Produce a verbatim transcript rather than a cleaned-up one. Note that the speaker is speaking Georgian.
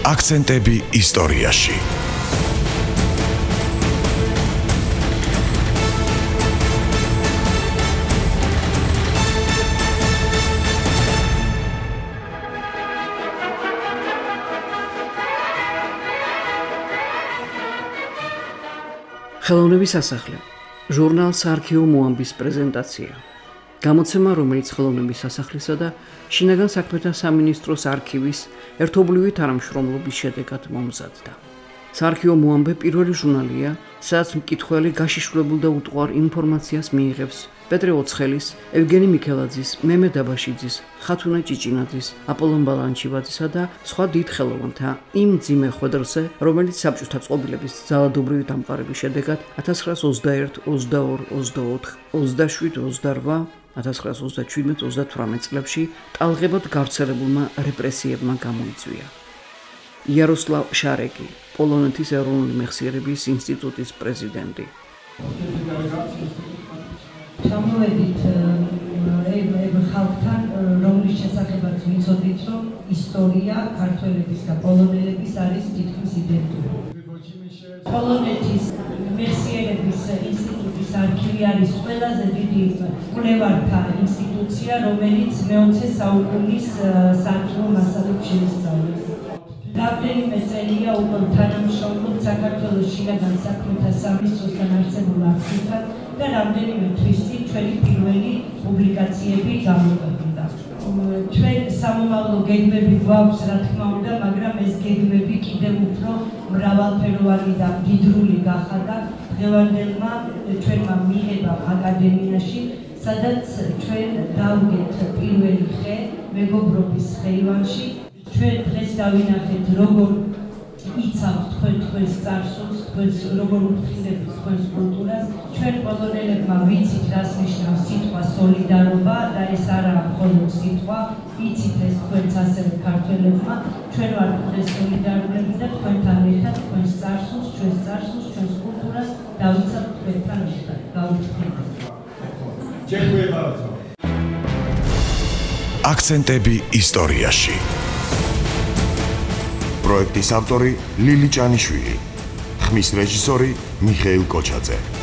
აქცენტები ისტორიაში. ხელოვნების სასახლე. ჟურნალ საარქივო მოამბის პრეზენტაცია. გამოცემა, რომელიც ხელოვნების სასახლისა და შინაგან საქმეთა სამინისტროს არქივის ერთობლივი თანამშრომლობის შედეგად მომზადდა. საარქივო მოამბე პირველი ჟურნალია, სადაც მკითხველი გაშიშვლებულ და უტყუარ ინფორმაციას მიიღებს პეტრე ოცხელის, ევგენი მიქელაძის, მემე დაბაშიძის, ხათუნა ჭიჭინაძის, აპოლონ ბალანჩივაძისა და სხვა დიდ ხელოვანთა იმ მძიმე ხვედრზე, რომელიც საბჭოთა წყობილების ძალადობრივი დამყარების შედეგად ათას ცხრაას ოცდაერთ, ოცდაორი, ოცდაოთხ, ოცდაშვიდ, ოცდარვა, ათას ცხრაას ოცდაჩვიდმეტ, ოცდათვრამეტ წლებში ტალღებად გავრცელებულმა რეპრესიებმა გამოიწვია. იაროსლავ შარეკი, პოლონეთის ეროვნული მეხსიერების ინსტიტუტის პრეზიდენტი. Ჩამოვედით იმ ხალხთან, რომლის შესახებაც ვიცოდით, რომ ისტორია ქართველების და პოლონელების არის თითქმის იდენტური. პოლონეთის მეხსიერების ინსტიტუტის არქივი არის ყველაზე დიდი კვლევართა ინსტიტუცია, რომელიც მეოცე საუკუნის საარქივო მასალებს შეისწავლის. რამდენიმე წელია უკვე თანამშრომლობ საქართველოს შინაგან საქმეთა სამინისტროსთან არსებულ არქივთან და რამდენიმე თვის წინ ჩვენი პირველი პუბლიკაციები გამოქვეყნდა. ჩვენ სამომავლო გეგმები გვაქვს, რა თქმა უნდა, მაგრამ ეს გეგმები კიდევ უფრო მრავალფეროვანი და მდიდრული გახადა დღევანდელმა ჩვენმა მიღებამ აკადემიაში, სადაც ჩვენ დავგეთ პირველი ხე მეგობრობის ხეივანში. ჩვენ დღეს დავინახეთ, როგორ იცავთ თქვენ თქვენს წარსულს, თქვენს როგორ უფრთხილებთ თქვენს კულტურას. ჩვენ პოლონელებმა ვიცით, რას ნიშნავს სიტყვა სოლიდარობა და ეს არაა მხოლოდ სიტყვა, იცით ეს თქვენც ასევე ქართველებმა. ჩვენ ვართ დღეს სოლიდარულები და თქვენთან ერთად თქვენს წარსულს, ჩვენს წარსულს, ჩვენს კულტურას დავიცავთ თქვენთან ერთად. გავუფრთხილდეთ. Dziękuję bardzo. აქცენტები ისტორიაში. პროექტის ავტორი ლილი ჭანიშვილი, ხმის რეჟისორი მიხეილ კოჩაძე.